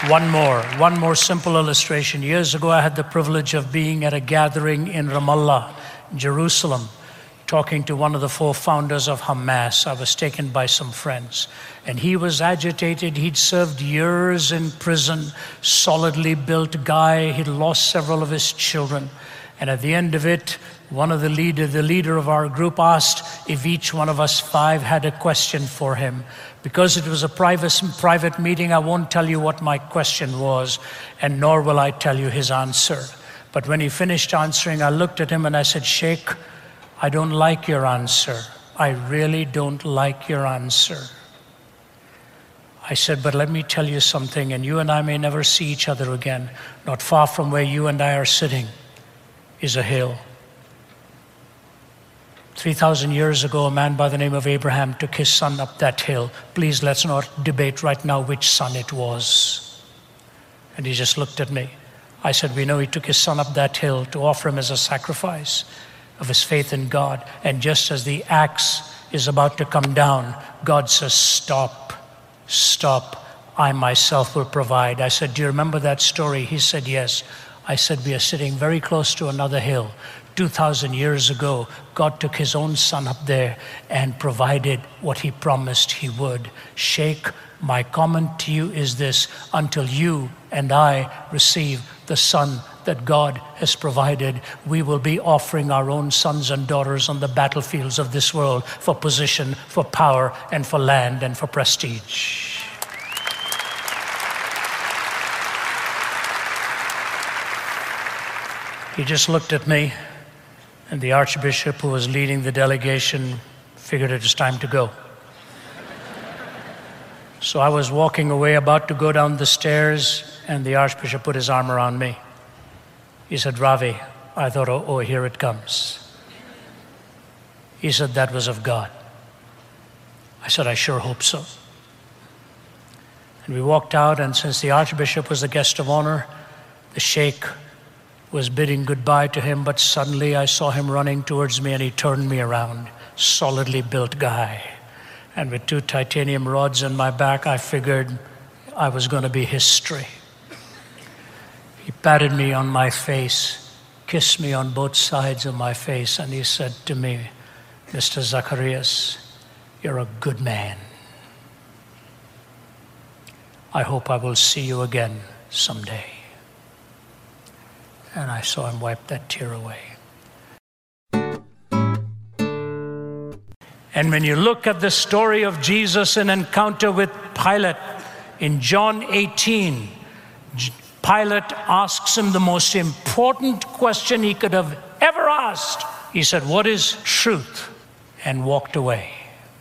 One more simple illustration. Years ago, I had the privilege of being at a gathering in Ramallah, Jerusalem, talking to one of the four founders of Hamas. I was taken by some friends, and he was agitated. He'd served years in prison, solidly built guy. He'd lost several of his children. And at the end of it, the leader of our group asked if each one of us five had a question for him. Because it was a private meeting, I won't tell you what my question was, and nor will I tell you his answer. But when he finished answering, I looked at him and I said, Sheikh, I don't like your answer. I really don't like your answer. I said, but let me tell you something, and you and I may never see each other again. Not far from where you and I are sitting is a hill. 3,000 years ago, a man by the name of Abraham took his son up that hill. Please, let's not debate right now which son it was. And he just looked at me. I said, we know he took his son up that hill to offer him as a sacrifice of his faith in God. And just as the axe is about to come down, God says, stop, I myself will provide. I said, do you remember that story? He said, yes. I said, we are sitting very close to another hill. 2,000 years ago, God took his own son up there and provided what he promised he would. Sheikh, my comment to you is this: until you and I receive the son that God has provided, we will be offering our own sons and daughters on the battlefields of this world for position, for power, and for land, and for prestige. He just looked at me, and the Archbishop who was leading the delegation figured it was time to go. So I was walking away, about to go down the stairs, and the Archbishop put his arm around me. He said, Ravi. I thought, oh, here it comes. He said, that was of God. I said, I sure hope so. And we walked out, and since the Archbishop was the guest of honor, the Sheikh was bidding goodbye to him, but suddenly I saw him running towards me, and he turned me around. Solidly built guy. And with 2 titanium rods in my back, I figured I was going to be history. He patted me on my face, kissed me on both sides of my face, and he said to me, Mr. Zacharias, you're a good man. I hope I will see you again someday. And I saw him wipe that tear away. And when you look at the story of Jesus' encounter with Pilate in John 18, Pilate asks him the most important question he could have ever asked. He said, what is truth? And walked away.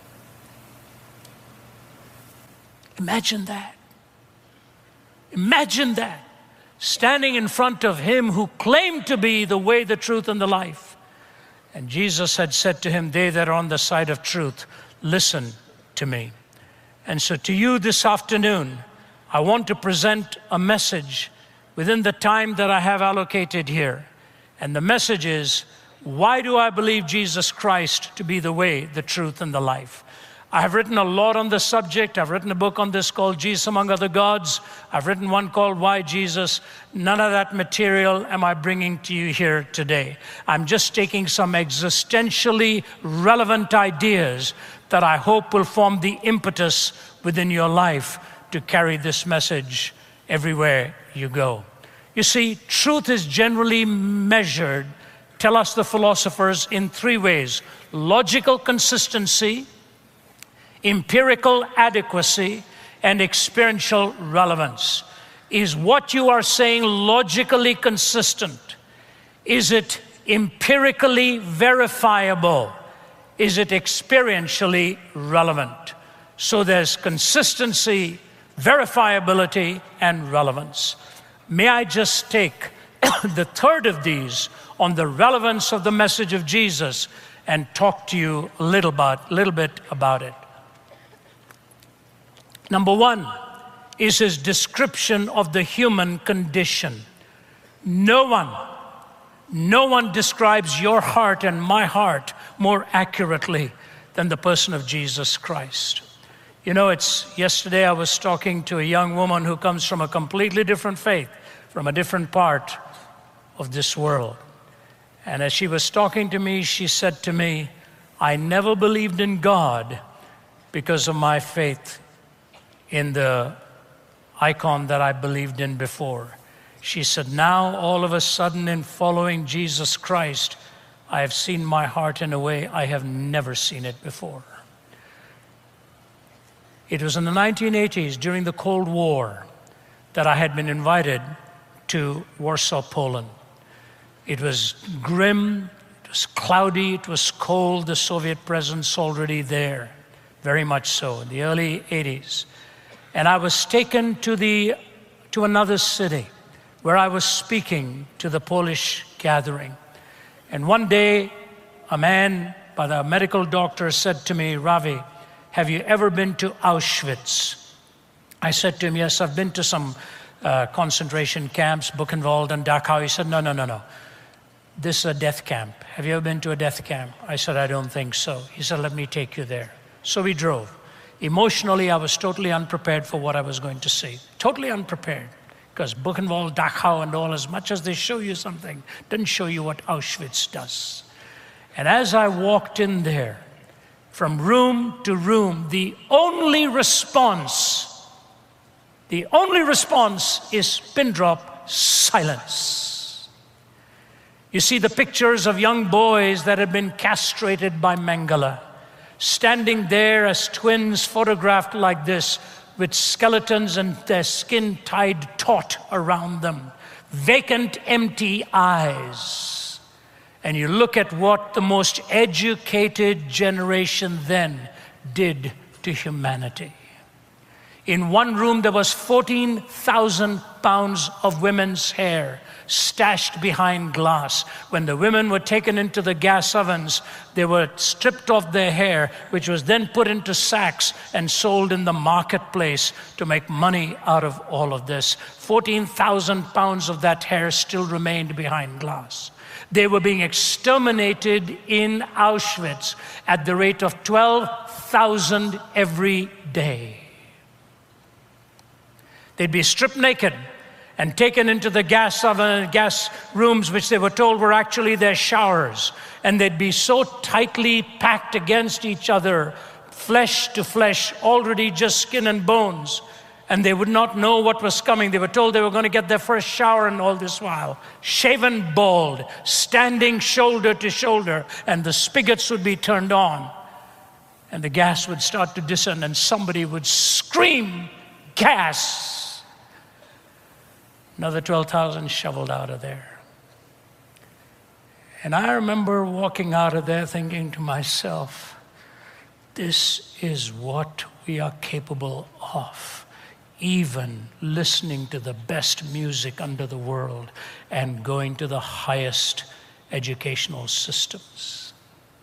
Imagine that. Imagine that. Standing in front of him who claimed to be the way, the truth, and the life. And Jesus had said to him, they that are on the side of truth, listen to me. And so to you this afternoon, I want to present a message within the time that I have allocated here. And the message is, why do I believe Jesus Christ to be the way, the truth, and the life? I have written a lot on the subject. I've written a book on this called Jesus Among Other Gods. I've written one called Why Jesus. None of that material am I bringing to you here today. I'm just taking some existentially relevant ideas that I hope will form the impetus within your life to carry this message everywhere you go. You see, truth is generally measured, tell us the philosophers, in 3 ways: logical consistency, empirical adequacy, and experiential relevance. Is what you are saying logically consistent? Is it empirically verifiable? Is it experientially relevant? So there's consistency, verifiability, and relevance. May I just take the third of these on the relevance of the message of Jesus and talk to you a little bit about it. Number 1 is his description of the human condition. No one describes your heart and my heart more accurately than the person of Jesus Christ. You know, yesterday I was talking to a young woman who comes from a completely different faith, from a different part of this world. And as she was talking to me, she said to me, I never believed in God because of my faith in the icon that I believed in before. She said, now all of a sudden in following Jesus Christ, I have seen my heart in a way I have never seen it before. It was in the 1980s, during the Cold War, that I had been invited to Warsaw, Poland. It was grim, it was cloudy, it was cold, the Soviet presence already there, very much so, in the early 80s. And I was taken to another city where I was speaking to the Polish gathering. And one day, a man by the medical doctor said to me, Ravi, have you ever been to Auschwitz? I said to him, yes, I've been to some concentration camps, Buchenwald and Dachau. He said, no. This is a death camp. Have you ever been to a death camp? I said, I don't think so. He said, let me take you there. So we drove. Emotionally, I was totally unprepared for what I was going to see. Totally unprepared. Because Buchenwald, Dachau, and all, as much as they show you something, doesn't show you what Auschwitz does. And as I walked in there, from room to room, the only response is pin drop silence. You see the pictures of young boys that have been castrated by Mengele, standing there as twins photographed like this, with skeletons and their skin tied taut around them, vacant, empty eyes. And you look at what the most educated generation then did to humanity. In one room, there was 14,000 pounds of women's hair stashed behind glass. When the women were taken into the gas ovens, they were stripped of their hair, which was then put into sacks and sold in the marketplace to make money out of all of this. 14,000 pounds of that hair still remained behind glass. They were being exterminated in Auschwitz at the rate of 12,000 every day. They'd be stripped naked and taken into the gas oven, gas rooms, which they were told were actually their showers. And they'd be so tightly packed against each other, flesh to flesh, already just skin and bones. And they would not know what was coming. They were told they were going to get their first shower, and all this while, shaven bald, standing shoulder to shoulder, and the spigots would be turned on. And the gas would start to descend, and somebody would scream, gas. Another 12,000 shoveled out of there. And I remember walking out of there thinking to myself, this is what we are capable of. Even listening to the best music under the world and going to the highest educational systems.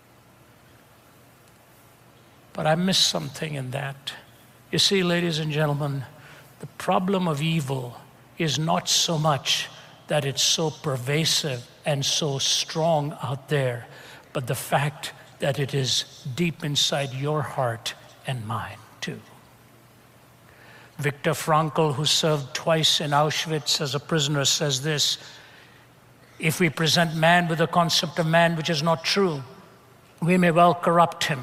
But I missed something in that. You see, ladies and gentlemen, the problem of evil is not so much that it's so pervasive and so strong out there, but the fact that it is deep inside your heart and mine too. Viktor Frankl, who served twice in Auschwitz as a prisoner, says this: if we present man with a concept of man which is not true, we may well corrupt him.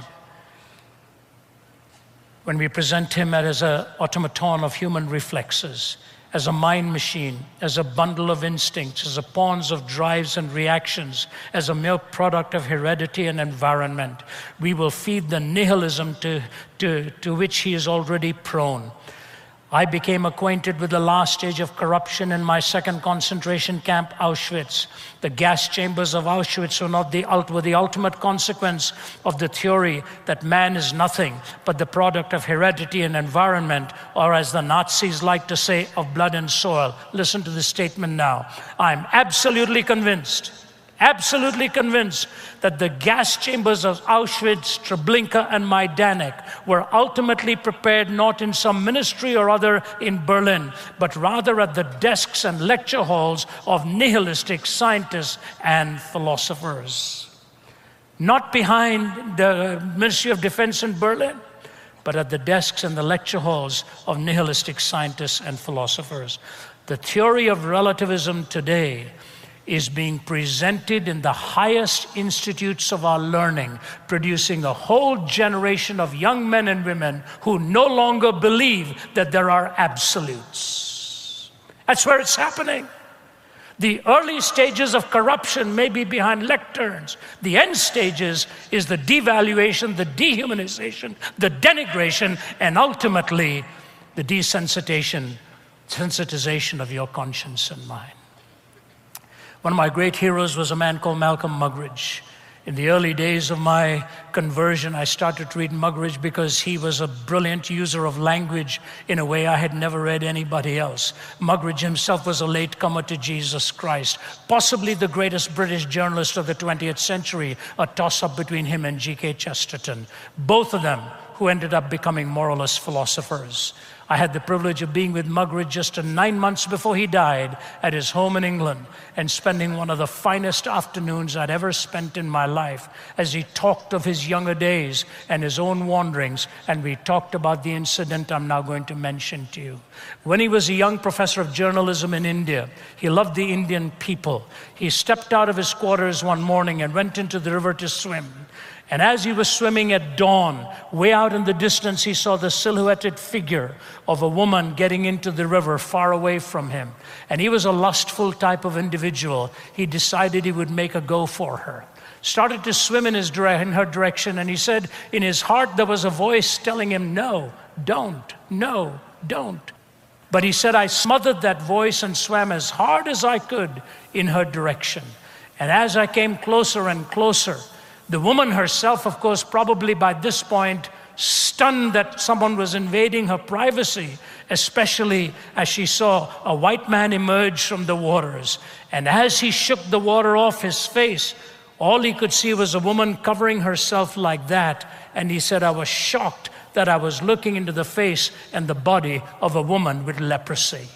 When we present him as an automaton of human reflexes, as a mind machine, as a bundle of instincts, as a pawns of drives and reactions, as a mere product of heredity and environment, we will feed the nihilism to which he is already prone. I became acquainted with the last stage of corruption in my second concentration camp, Auschwitz. The gas chambers of Auschwitz were the ultimate consequence of the theory that man is nothing but the product of heredity and environment, or as the Nazis like to say, of blood and soil. Listen to this statement now. I'm absolutely convinced that the gas chambers of Auschwitz, Treblinka, and Majdanek were ultimately prepared not in some ministry or other in Berlin, but rather at the desks and lecture halls of nihilistic scientists and philosophers. Not behind the Ministry of Defense in Berlin, but at the desks and the lecture halls of nihilistic scientists and philosophers. The theory of relativism today is being presented in the highest institutes of our learning, producing a whole generation of young men and women who no longer believe that there are absolutes. That's where it's happening. The early stages of corruption may be behind lecterns. The end stages is the devaluation, the dehumanization, the denigration, and ultimately the desensitization of your conscience and mind. One of my great heroes was a man called Malcolm Muggeridge. In the early days of my conversion, I started to read Muggeridge because he was a brilliant user of language in a way I had never read anybody else. Muggeridge himself was a latecomer to Jesus Christ, possibly the greatest British journalist of the 20th century, a toss-up between him and G.K. Chesterton, both of them who ended up becoming moralist philosophers. I had the privilege of being with Muggeridge just 9 months before he died at his home in England and spending one of the finest afternoons I'd ever spent in my life as he talked of his younger days and his own wanderings, and we talked about the incident I'm now going to mention to you. When he was a young professor of journalism in India, he loved the Indian people. He stepped out of his quarters one morning and went into the river to swim. And as he was swimming at dawn, way out in the distance, he saw the silhouetted figure of a woman getting into the river far away from him. And he was a lustful type of individual. He decided he would make a go for her. Started to swim in her direction, and he said in his heart there was a voice telling him, no, don't, no, don't. But he said, I smothered that voice and swam as hard as I could in her direction. And as I came closer and closer, the woman herself, of course, probably by this point, stunned that someone was invading her privacy, especially as she saw a white man emerge from the waters. And as he shook the water off his face, all he could see was a woman covering herself like that. And he said, I was shocked that I was looking into the face and the body of a woman with leprosy.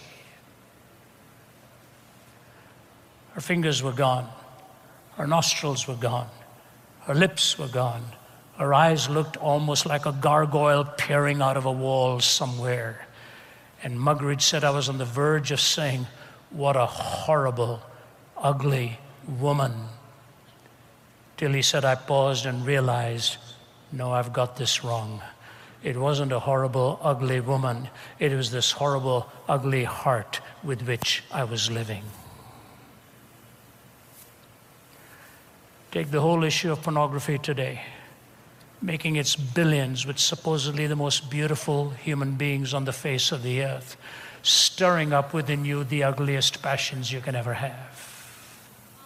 Her fingers were gone. Her nostrils were gone. Her lips were gone. Her eyes looked almost like a gargoyle peering out of a wall somewhere. And Muggeridge said, I was on the verge of saying, what a horrible, ugly woman. Till he said, I paused and realized, no, I've got this wrong. It wasn't a horrible, ugly woman. It was this horrible, ugly heart with which I was living. Take the whole issue of pornography today, making its billions with supposedly the most beautiful human beings on the face of the earth, stirring up within you the ugliest passions you can ever have.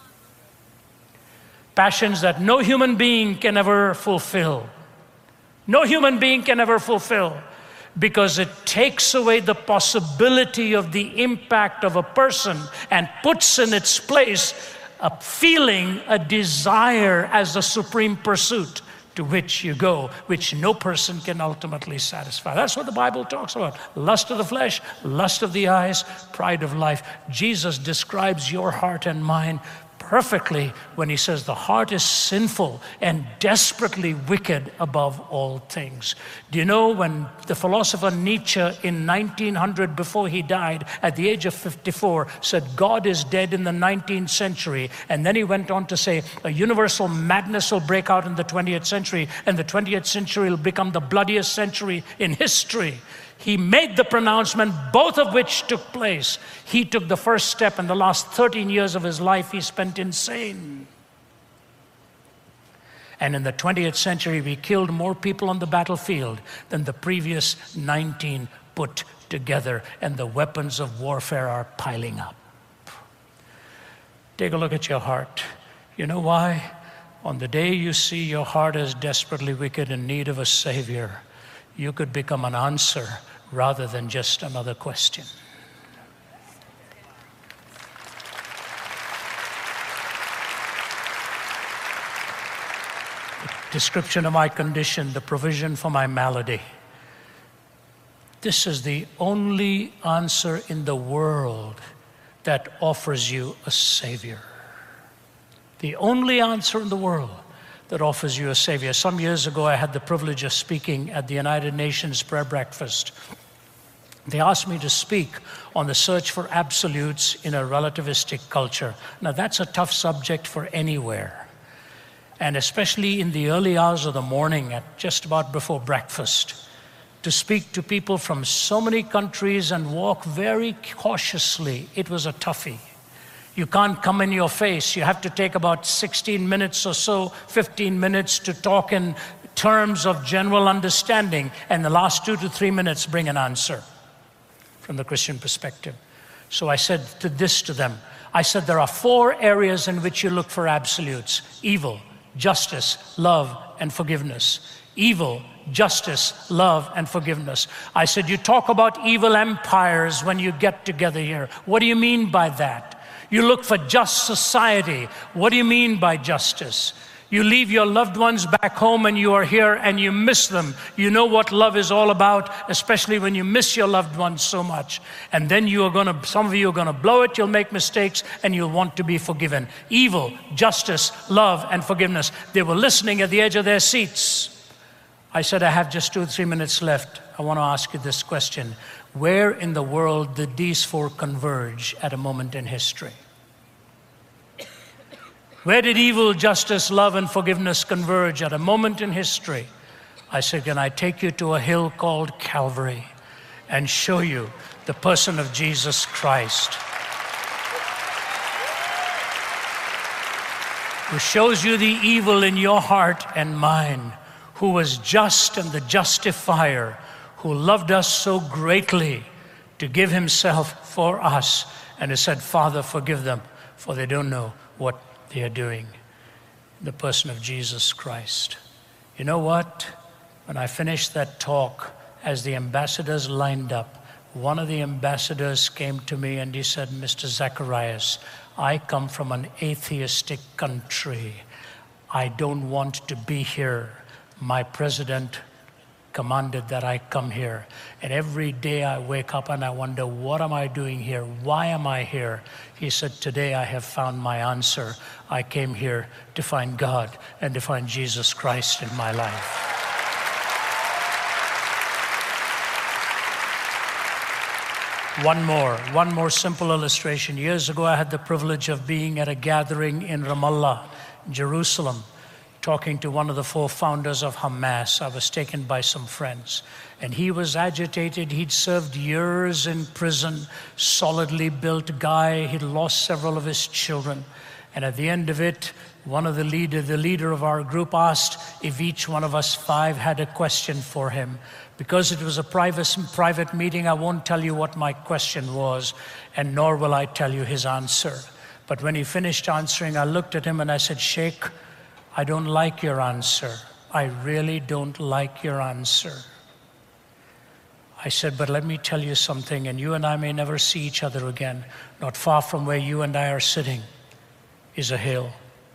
Passions that no human being can ever fulfill. No human being can ever fulfill, because it takes away the possibility of the impact of a person and puts in its place a feeling, a desire as the supreme pursuit to which you go, which no person can ultimately satisfy. That's what the Bible talks about. Lust of the flesh, lust of the eyes, pride of life. Jesus describes your heart and mine perfectly when he says the heart is sinful and desperately wicked above all things. Do you know when the philosopher Nietzsche in 1900, before he died at the age of 54, said God is dead in the 19th century, and then he went on to say a universal madness will break out in the 20th century, and the 20th century will become the bloodiest century in history. He made the pronouncement, both of which took place. He took the first step, and the last 13 years of his life he spent insane. And in the 20th century, we killed more people on the battlefield than the previous 19 put together, and the weapons of warfare are piling up. Take a look at your heart. You know why? On the day you see your heart as desperately wicked in need of a Savior, you could become an answer rather than just another question. The description of my condition, the provision for my malady. This is the only answer in the world that offers you a Savior. The only answer in the world that offers you a Savior. Some years ago, I had the privilege of speaking at the United Nations Prayer Breakfast. They asked me to speak on the search for absolutes in a relativistic culture. Now, that's a tough subject for anywhere, and especially in the early hours of the morning, at just about before breakfast, to speak to people from so many countries and walk very cautiously. It was a toughie. You can't come in your face. You have to take about 16 minutes or so, 15 minutes to talk in terms of general understanding, and the last 2 to 3 minutes bring an answer from the Christian perspective. So I said this to them. I said, there are 4 areas in which you look for absolutes: evil, justice, love, and forgiveness. Evil, justice, love, and forgiveness. I said, you talk about evil empires when you get together here. What do you mean by that? You look for just society. What do you mean by justice? You leave your loved ones back home and you are here and you miss them. You know what love is all about, especially when you miss your loved ones so much. And then some of you are gonna blow it, you'll make mistakes, and you'll want to be forgiven. Evil, justice, love, and forgiveness. They were listening at the edge of their seats. I said, I have just 2 or 3 minutes left. I want to ask you this question. Where in the world did these 4 converge at a moment in history? Where did evil, justice, love, and forgiveness converge at a moment in history? I said, can I take you to a hill called Calvary and show you the person of Jesus Christ, who shows you the evil in your heart and mine, who was just and the justifier, who loved us so greatly to give himself for us, and he said, Father, forgive them, for they don't know what they are doing. The person of Jesus Christ. You know what? When I finished that talk, as the ambassadors lined up, one of the ambassadors came to me and he said, Mr. Zacharias, I come from an atheistic country. I don't want to be here. My president commanded that I come here. And every day I wake up and I wonder, what am I doing here? Why am I here? He said, today I have found my answer. I came here to find God and to find Jesus Christ in my life. One more simple illustration. Years ago, I had the privilege of being at a gathering in Ramallah, Jerusalem, talking to one of the 4 founders of Hamas. I was taken by some friends, and he was agitated. He'd served years in prison, solidly built guy. He'd lost several of his children. And at the end of it, the leader of our group asked if each one of us 5 had a question for him. Because it was a private meeting, I won't tell you what my question was, and nor will I tell you his answer. But when he finished answering, I looked at him and I said, Sheikh, I don't like your answer. I really don't like your answer. I said, but let me tell you something, and you and I may never see each other again. Not far from where you and I are sitting is a hill.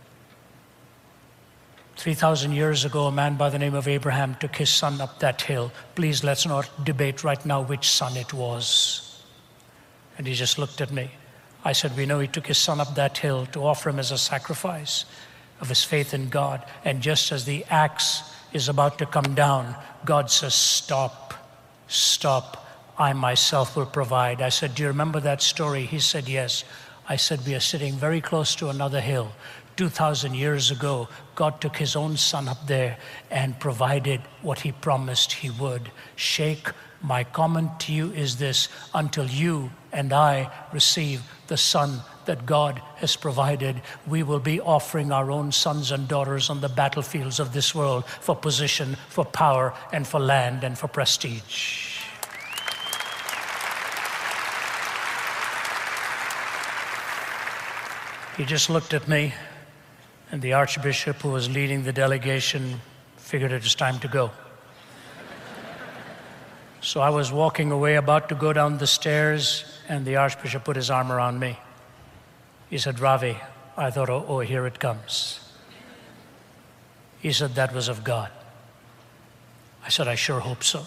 3,000 years ago, a man by the name of Abraham took his son up that hill. Please, let's not debate right now which son it was. And he just looked at me. I said, we know he took his son up that hill to offer him as a sacrifice of his faith in God. And just as the axe is about to come down, God says, stop, stop, I myself will provide. I said, do you remember that story? He said, yes. I said, we are sitting very close to another hill. 2,000 years ago, God took his own son up there and provided what he promised he would. Sheikh, my comment to you is this: until you and I receive the son that God has provided, we will be offering our own sons and daughters on the battlefields of this world for position, for power, and for land, and for prestige. He just looked at me, and the Archbishop who was leading the delegation figured it was time to go. So I was walking away, about to go down the stairs, and the Archbishop put his arm around me. He said, Ravi. I thought, oh, here it comes. He said, that was of God. I said, I sure hope so.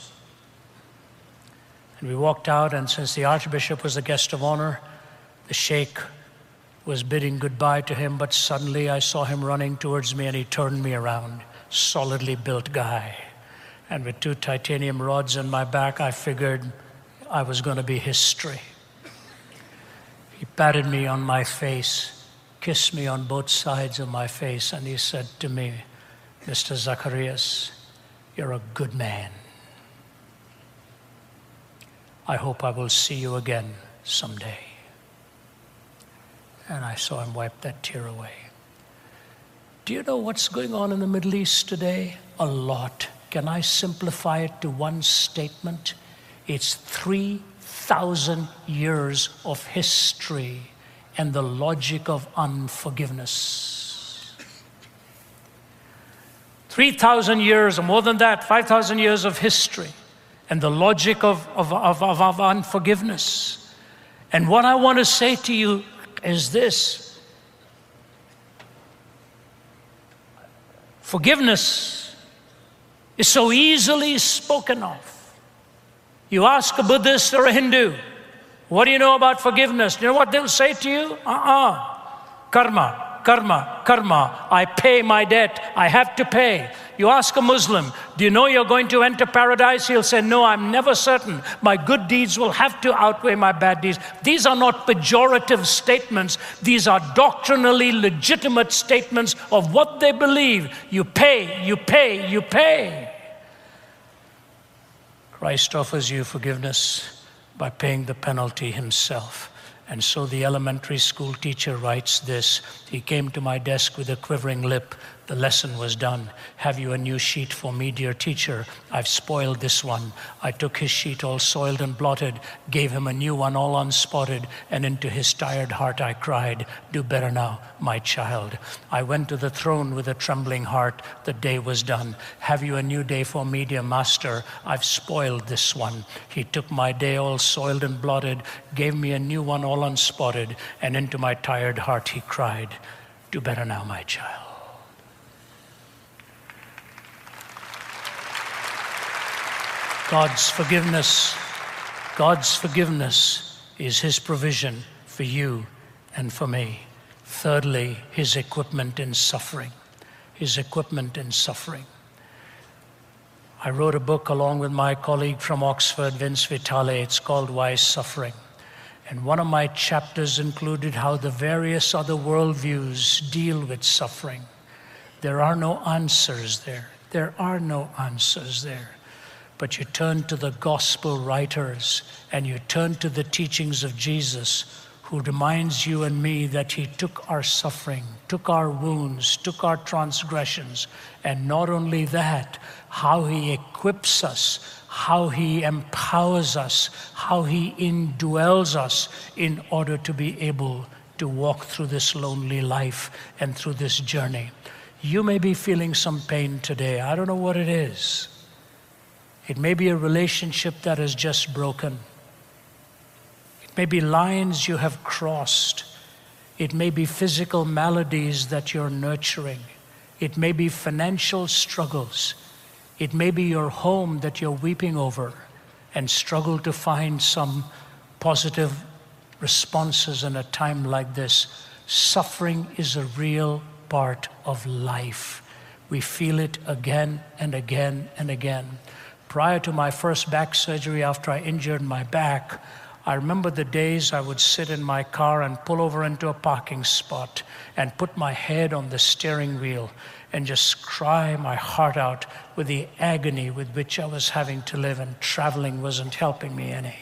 And we walked out, and since the Archbishop was the guest of honor, the Sheikh was bidding goodbye to him, but suddenly I saw him running towards me and he turned me around. Solidly built guy. And with 2 titanium rods in my back, I figured I was going to be history. He patted me on my face, kissed me on both sides of my face, and he said to me, "Mr. Zacharias, you're a good man. I hope I will see you again someday." And I saw him wipe that tear away. Do you know what's going on in the Middle East today? A lot. Can I simplify it to one statement? It's 3,000 years of history and the logic of unforgiveness. 3,000 years, or more than that, 5,000 years of history and the logic of unforgiveness. And what I want to say to you is this: forgiveness is so easily spoken of. You ask a Buddhist or a Hindu, what do you know about forgiveness? You know what they'll say to you? Karma, karma, karma. I pay my debt. I have to pay. You ask a Muslim, do you know you're going to enter paradise? He'll say, no, I'm never certain. My good deeds will have to outweigh my bad deeds. These are not pejorative statements. These are doctrinally legitimate statements of what they believe. You pay, you pay, you pay. Christ offers you forgiveness by paying the penalty himself. And so the elementary school teacher writes this: he came to my desk with a quivering lip. The lesson was done. Have you a new sheet for me, dear teacher? I've spoiled this one. I took his sheet all soiled and blotted, gave him a new one all unspotted, and into his tired heart I cried, do better now, my child. I went to the throne with a trembling heart. The day was done. Have you a new day for me, dear master? I've spoiled this one. He took my day all soiled and blotted, gave me a new one all unspotted, and into my tired heart he cried, do better now, my child. God's forgiveness is his provision for you and for me. Thirdly, his equipment in suffering. His equipment in suffering. I wrote a book along with my colleague from Oxford, Vince Vitale. It's called Why Suffering? And one of my chapters included how the various other worldviews deal with suffering. There are no answers there. There are no answers there. But you turn to the gospel writers and you turn to the teachings of Jesus, who reminds you and me that he took our suffering, took our wounds, took our transgressions, and not only that, how he equips us, how he empowers us, how he indwells us in order to be able to walk through this lonely life and through this journey. You may be feeling some pain today. I don't know what it is. It may be a relationship that is just broken. It may be lines you have crossed. It may be physical maladies that you're nurturing. It may be financial struggles. It may be your home that you're weeping over and struggle to find some positive responses in a time like this. Suffering is a real part of life. We feel it again and again and again. Prior to my first back surgery, after I injured my back, I remember the days I would sit in my car and pull over into a parking spot and put my head on the steering wheel and just cry my heart out with the agony with which I was having to live, and traveling wasn't helping me any.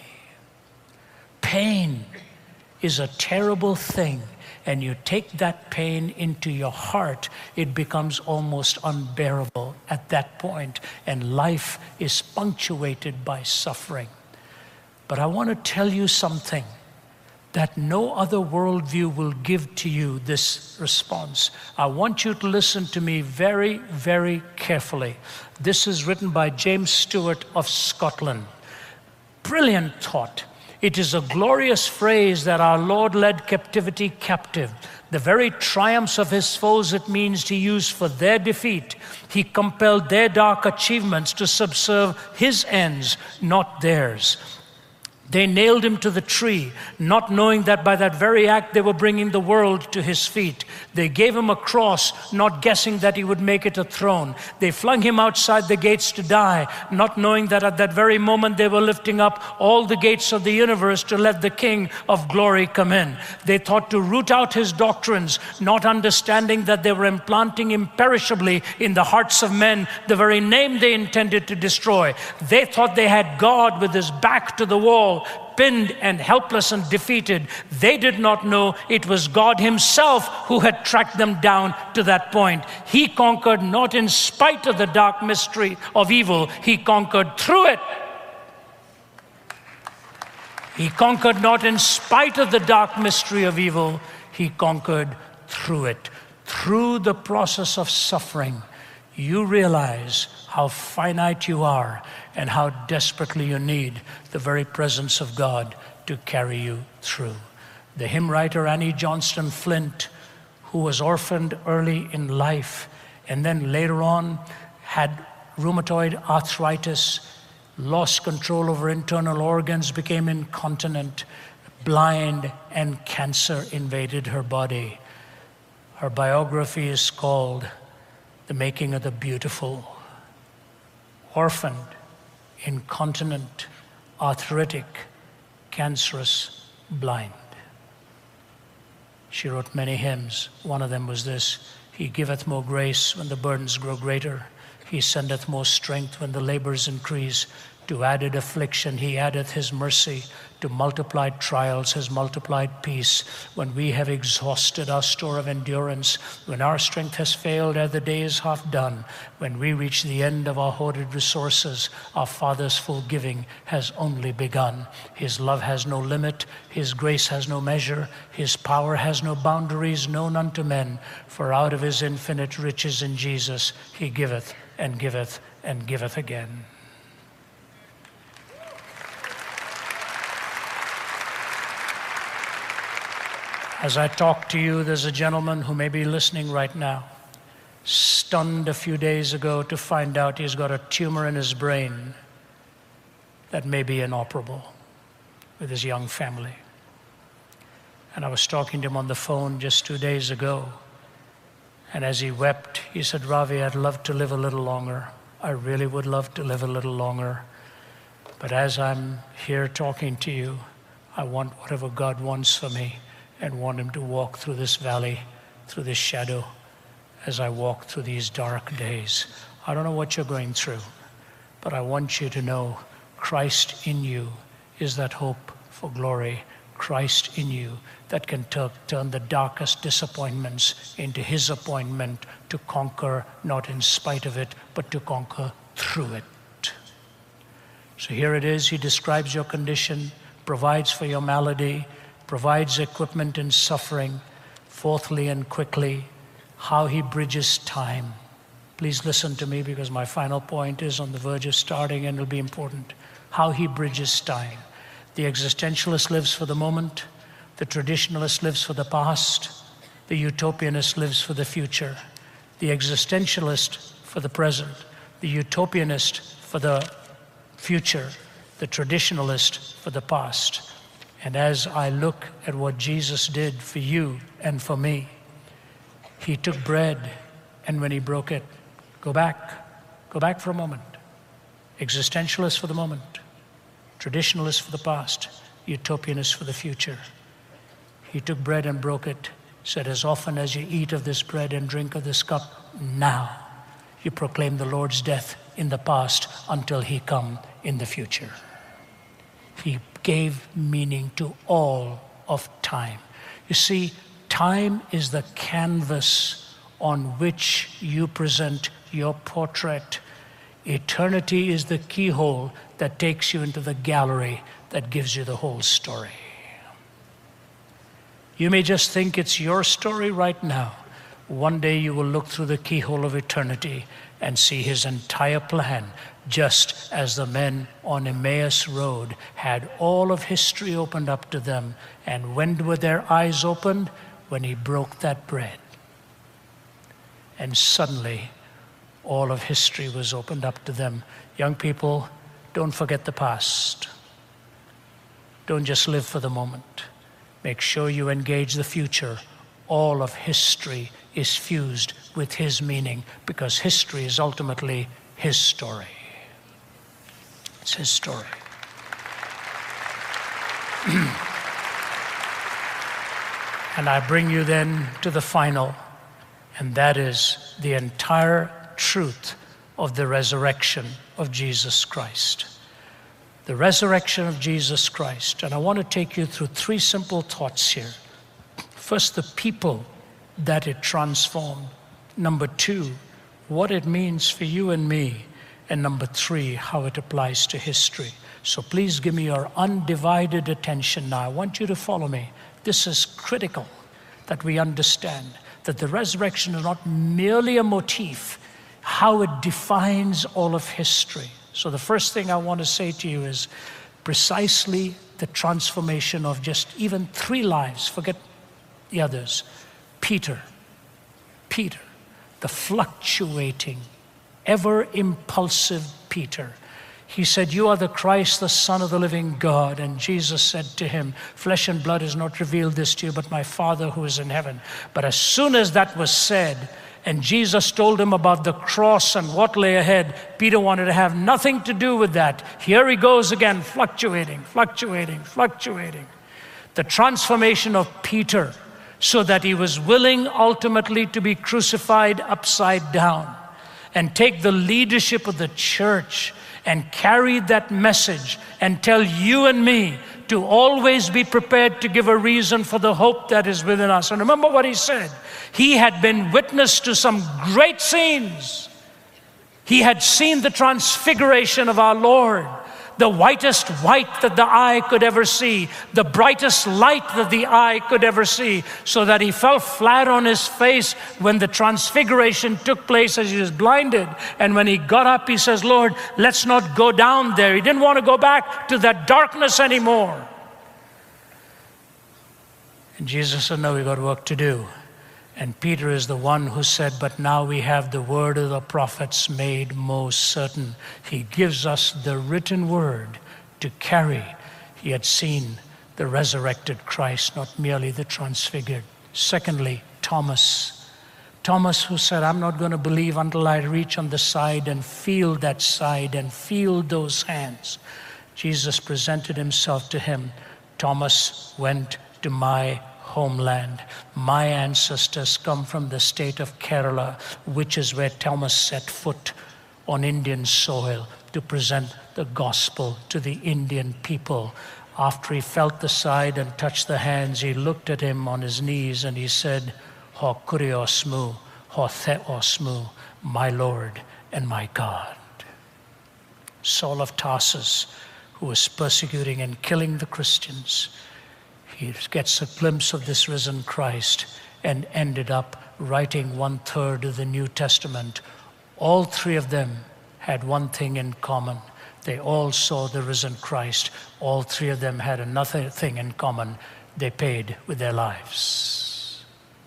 Pain is a terrible thing. And you take that pain into your heart, it becomes almost unbearable at that point, and life is punctuated by suffering. But I want to tell you something that no other worldview will give to you this response. I want you to listen to me very, very carefully. This is written by James Stewart of Scotland. Brilliant thought. It is a glorious phrase that our Lord led captivity captive. The very triumphs of his foes it means he used for their defeat. He compelled their dark achievements to subserve his ends, not theirs. They nailed him to the tree, not knowing that by that very act they were bringing the world to his feet. They gave him a cross, not guessing that he would make it a throne. They flung him outside the gates to die, not knowing that at that very moment they were lifting up all the gates of the universe to let the King of glory come in. They thought to root out his doctrines, not understanding that they were implanting imperishably in the hearts of men the very name they intended to destroy. They thought they had God with his back to the wall, pinned and helpless and defeated. They did not know it was God himself who had tracked them down to that point. He conquered not in spite of the dark mystery of evil, he conquered through it. He conquered not in spite of the dark mystery of evil, he conquered through it. Through the process of suffering, you realize how finite you are and how desperately you need the very presence of God to carry you through. The hymn writer Annie Johnston Flint, who was orphaned early in life and then later on had rheumatoid arthritis, lost control over internal organs, became incontinent, blind, and cancer invaded her body. Her biography is called The Making of the Beautiful. Orphaned, incontinent, arthritic, cancerous, blind. She wrote many hymns. One of them was this: He giveth more grace when the burdens grow greater. He sendeth more strength when the labors increase. To added affliction he addeth his mercy. To multiplied trials his multiplied peace. When we have exhausted our store of endurance, when our strength has failed ere the day is half done, when we reach the end of our hoarded resources, our Father's full giving has only begun. His love has no limit, his grace has no measure, his power has no boundaries known unto men. For out of his infinite riches in Jesus he giveth and giveth and giveth again. As I talk to you, there's a gentleman who may be listening right now, stunned a few days ago to find out he's got a tumor in his brain that may be inoperable, with his young family. And I was talking to him on the phone just 2 days ago, and as he wept, he said, Ravi, I'd love to live a little longer. I really would love to live a little longer. But as I'm here talking to you, I want whatever God wants for me, and want him to walk through this valley, through this shadow, as I walk through these dark days. I don't know what you're going through, but I want you to know Christ in you is that hope for glory. Christ in you that can turn the darkest disappointments into his appointment to conquer, not in spite of it, but to conquer through it. So here it is. He describes your condition, provides for your malady, provides equipment in suffering. Fourthly and quickly, how he bridges time. Please listen to me, because my final point is on the verge of starting and it'll be important. How he bridges time. The existentialist lives for the moment. The traditionalist lives for the past. The utopianist lives for the future. The existentialist for the present. The utopianist for the future. The traditionalist for the past. And as I look at what Jesus did for you and for me, he took bread, and when he broke it, go back for a moment. Existentialist for the moment, traditionalist for the past, utopianist for the future. He took bread and broke it, said, as often as you eat of this bread and drink of this cup, now you proclaim the Lord's death in the past until he come in the future. He gave meaning to all of time. You see, time is the canvas on which you present your portrait. Eternity is the keyhole that takes you into the gallery that gives you the whole story. You may just think it's your story right now. One day you will look through the keyhole of eternity and see his entire plan, just as the men on Emmaus Road had all of history opened up to them. And when were their eyes opened? When he broke that bread. And suddenly, all of history was opened up to them. Young people, don't forget the past. Don't just live for the moment. Make sure you engage the future. All of history is fused with his meaning, because history is ultimately his story. It's his story. And I bring you then to the final, and that is the entire truth of the resurrection of Jesus Christ. The resurrection of Jesus Christ. And I want to take you through three simple thoughts here. First, the people that it transformed. Number two, what it means for you and me. And number three, how it applies to history. So please give me your undivided attention now. I want you to follow me. This is critical that we understand that the resurrection is not merely a motif, how it defines all of history. So the first thing I want to say to you is precisely the transformation of just even 3 lives. Forget the others. Peter, the fluctuating, ever impulsive Peter. He said, "You are the Christ, the Son of the living God." And Jesus said to him, "Flesh and blood has not revealed this to you, but my Father who is in heaven." But as soon as that was said, and Jesus told him about the cross and what lay ahead, Peter wanted to have nothing to do with that. Here he goes again, fluctuating. The transformation of Peter, so that he was willing ultimately to be crucified upside down and take the leadership of the church and carry that message and tell you and me to always be prepared to give a reason for the hope that is within us. And remember what he said. He had been witness to some great scenes. He had seen the transfiguration of our Lord, the whitest white that the eye could ever see, the brightest light that the eye could ever see, so that he fell flat on his face when the transfiguration took place as he was blinded. And when he got up, he says, "Lord, let's not go down there." He didn't want to go back to that darkness anymore. And Jesus said, "No, we got work to do." And Peter is the one who said, "But now we have the word of the prophets made most certain." He gives us the written word to carry. He had seen the resurrected Christ, not merely the transfigured. Secondly, Thomas who said, "I'm not going to believe until I reach on the side and feel that side and feel those hands." Jesus presented himself to him. Thomas went to my homeland. My ancestors come from the state of Kerala, which is where Thomas set foot on Indian soil to present the gospel to the Indian people. After he felt the side and touched the hands, he looked at him on his knees and he said, "Ho kuriosmu, ho theosmu, my Lord and my God." Saul of Tarsus, who was persecuting and killing the Christians, he gets a glimpse of this risen Christ and ended up writing 1/3 of the New Testament. All 3 of them had one thing in common. They all saw the risen Christ. All 3 of them had another thing in common. They paid with their lives.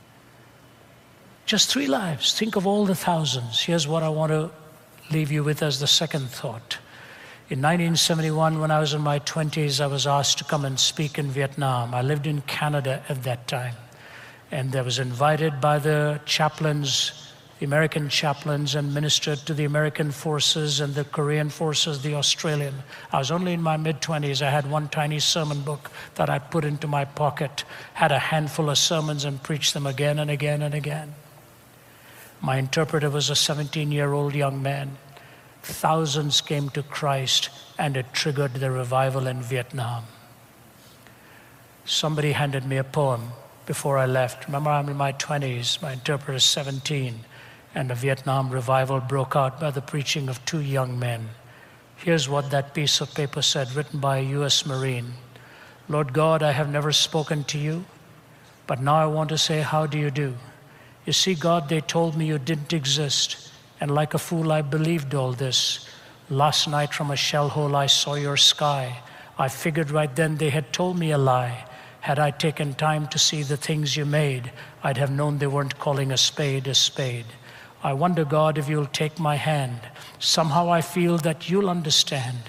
Just 3 lives. Think of all the thousands. Here's what I want to leave you with as the second thought. In 1971, when I was in my 20s, I was asked to come and speak in Vietnam. I lived in Canada at that time. And I was invited by the chaplains, the American chaplains, and ministered to the American forces and the Korean forces, the Australian. I was only in my mid-20s. I had one tiny sermon book that I put into my pocket, had a handful of sermons and preached them again and again and again. My interpreter was a 17-year-old young man. Thousands came to Christ, and it triggered the revival in Vietnam. Somebody handed me a poem before I left. Remember, I'm in my 20s, my interpreter is 17, and a Vietnam revival broke out by the preaching of 2 young men. Here's what that piece of paper said, written by a U.S. Marine. "Lord God, I have never spoken to you, but now I want to say, how do you do? You see, God, they told me you didn't exist. And like a fool, I believed all this. Last night from a shell hole, I saw your sky. I figured right then they had told me a lie. Had I taken time to see the things you made, I'd have known they weren't calling a spade a spade. I wonder, God, if you'll take my hand. Somehow I feel that you'll understand.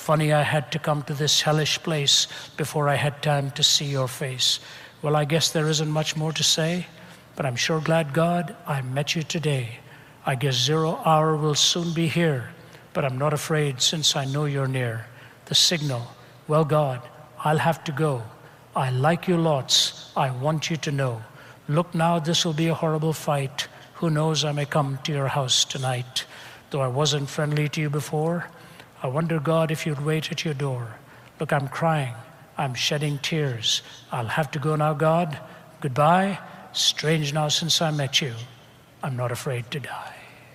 Funny I had to come to this hellish place before I had time to see your face. Well, I guess there isn't much more to say, but I'm sure glad, God, I met you today. I guess 0 hour will soon be here, but I'm not afraid since I know you're near. The signal, well, God, I'll have to go. I like you lots. I want you to know. Look now, this will be a horrible fight. Who knows, I may come to your house tonight. Though I wasn't friendly to you before, I wonder, God, if you'd wait at your door. Look, I'm crying. I'm shedding tears. I'll have to go now, God. Goodbye. Strange now since I met you. I'm not afraid to die.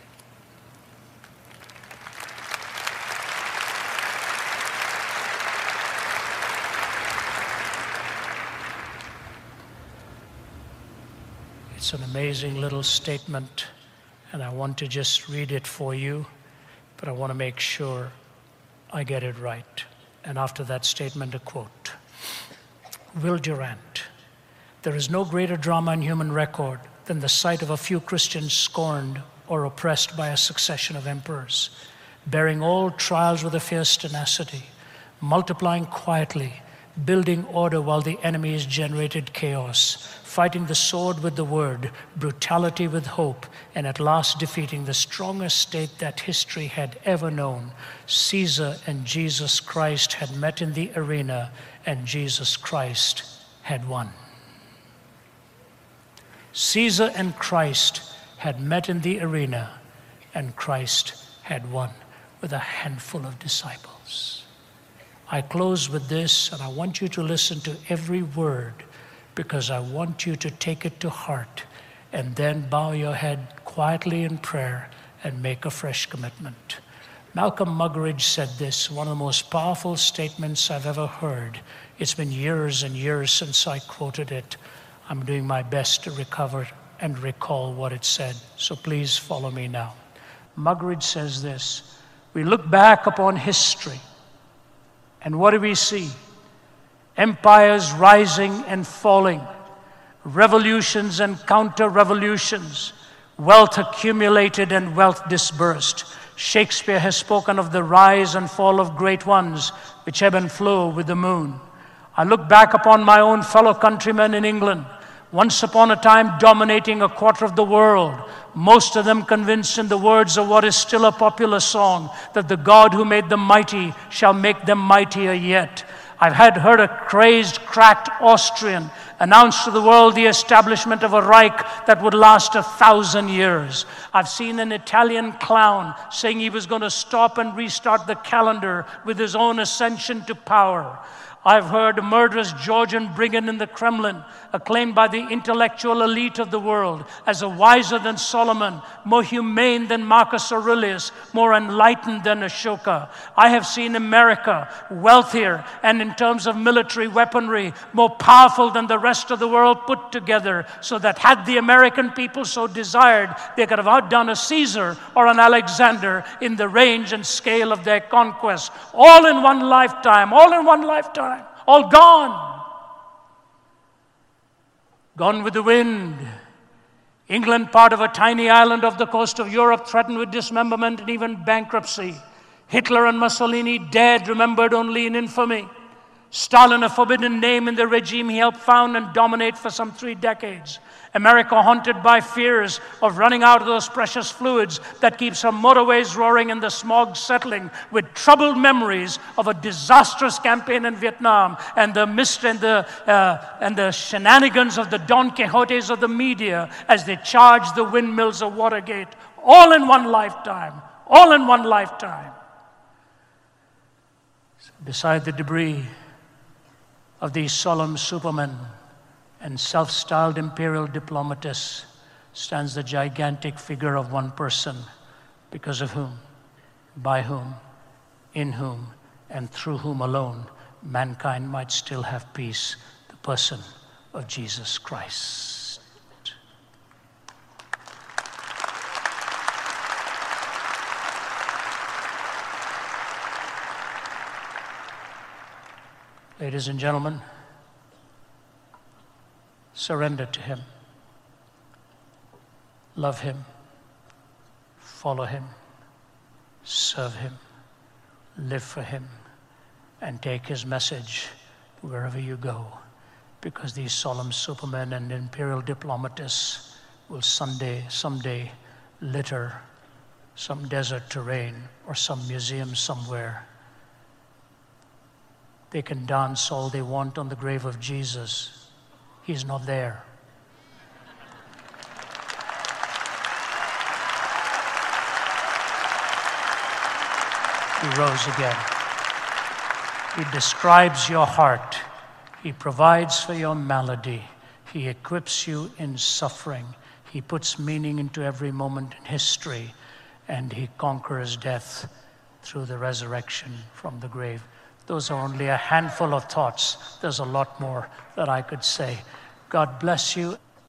It's an amazing little statement, and I want to just read it for you, but I want to make sure I get it right. And after that statement, a quote. Will Durant, there is no greater drama in human record than the sight of a few Christians scorned or oppressed by a succession of emperors, bearing all trials with a fierce tenacity, multiplying quietly, building order while the enemy has generated chaos, fighting the sword with the word, brutality with hope, and at last defeating the strongest state that history had ever known. Caesar and Jesus Christ had met in the arena, and Jesus Christ had won. Caesar and Christ had met in the arena, and Christ had won with a handful of disciples. I close with this, and I want you to listen to every word, because I want you to take it to heart and then bow your head quietly in prayer and make a fresh commitment. Malcolm Muggeridge said this, one of the most powerful statements I've ever heard. It's been years and years since I quoted it. I'm doing my best to recover and recall what it said, so please follow me now. Muggeridge says this, we look back upon history, and what do we see? Empires rising and falling, revolutions and counter-revolutions, wealth accumulated and wealth dispersed. Shakespeare has spoken of the rise and fall of great ones, which ebb and flow with the moon. I look back upon my own fellow countrymen in England, once upon a time dominating a quarter of the world, most of them convinced in the words of what is still a popular song, that the God who made them mighty shall make them mightier yet. I've heard a crazed, cracked Austrian announce to the world the establishment of a Reich that would last 1,000 years. I've seen an Italian clown saying he was going to stop and restart the calendar with his own ascension to power. I've heard a murderous Georgian brigand in the Kremlin, acclaimed by the intellectual elite of the world as a wiser than Solomon, more humane than Marcus Aurelius, more enlightened than Ashoka. I have seen America wealthier and in terms of military weaponry, more powerful than the rest of the world put together, so that had the American people so desired, they could have outdone a Caesar or an Alexander in the range and scale of their conquest. All in one lifetime, all gone. Gone with the wind. England, part of a tiny island off the coast of Europe, threatened with dismemberment and even bankruptcy. Hitler and Mussolini dead, remembered only in infamy. Stalin, a forbidden name in the regime he helped found and dominate for some 3 decades. America haunted by fears of running out of those precious fluids that keeps her motorways roaring and the smog settling, with troubled memories of a disastrous campaign in Vietnam and the mist and the shenanigans of the Don Quixotes of the media as they charged the windmills of Watergate. All in one lifetime. All in one lifetime. Beside the debris of these solemn supermen and self-styled imperial diplomatists stands the gigantic figure of one person, because of whom, by whom, in whom, and through whom alone mankind might still have peace, the person of Jesus Christ. Ladies and gentlemen, surrender to Him. Love Him. Follow Him. Serve Him. Live for Him. and take his message wherever you go, because these solemn supermen and imperial diplomatists will someday litter some desert terrain or some museum somewhere. They can dance all they want on the grave of Jesus. He's not there. He rose again. He describes your heart. He provides for your malady. He equips you in suffering. He puts meaning into every moment in history. And he conquers death through the resurrection from the grave. Those are only a handful of thoughts. There's a lot more that I could say. God bless you.